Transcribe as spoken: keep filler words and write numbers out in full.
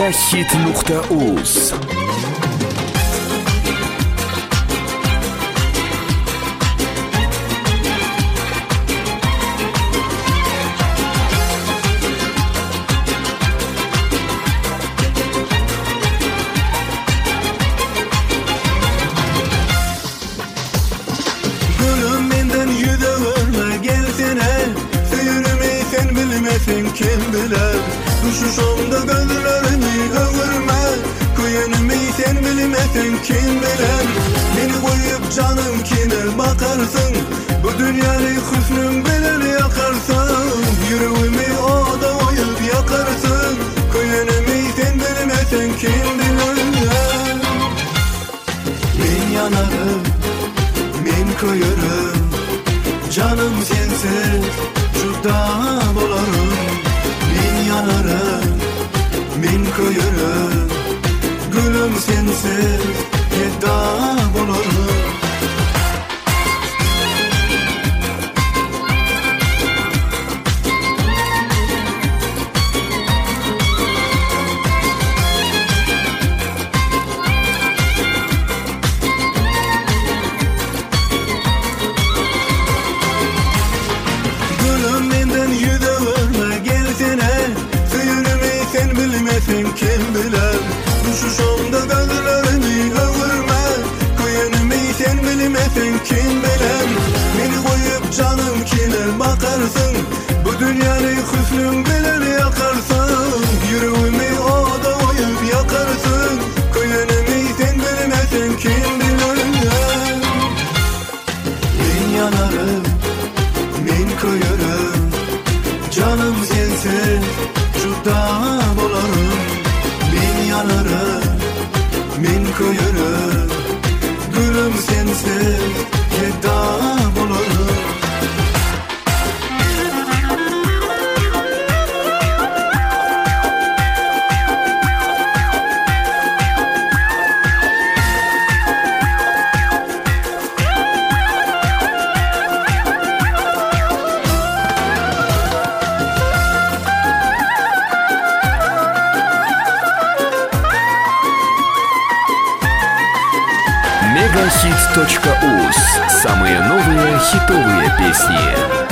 Megahit nokta uz. Gülüm menden yüze verme gelsene, seyirimi sen bilmesin kim biler. Düşüşümde gözlerimi öldürme, kuyunumi sen bilmesin kim biler. Beni koyup canım kime bakarsın, bu dünyayı hüsnüm bilir yakarsın. Yüreğimi oda oyup yakarsın, kuyunumi sen bilmesin kim bilir. Ben yanarım, ben koyarım, canım sensiz juda bolarım. Ben yanarım, ben koyarım, gülüm sensiz yedda bolarım. Kim biler, düşüşümde gözlerimi öldürme, kuyunumi sen bilmesin kim biler. Beni koyup canım kime bakarsın, bu dünyayı hüsnüm bilir yakarsın. Yüreğimi oda oyup yakarsın, kuyunumi sen bilmesin kim bilir. Ben yanarım, ben koyarım, canım sensiz juda bolarım. Ben yanarım, ben koyarım, gülüm sensiz yedda bolarım. Megahit точка уз. Самые новые хитовые песни.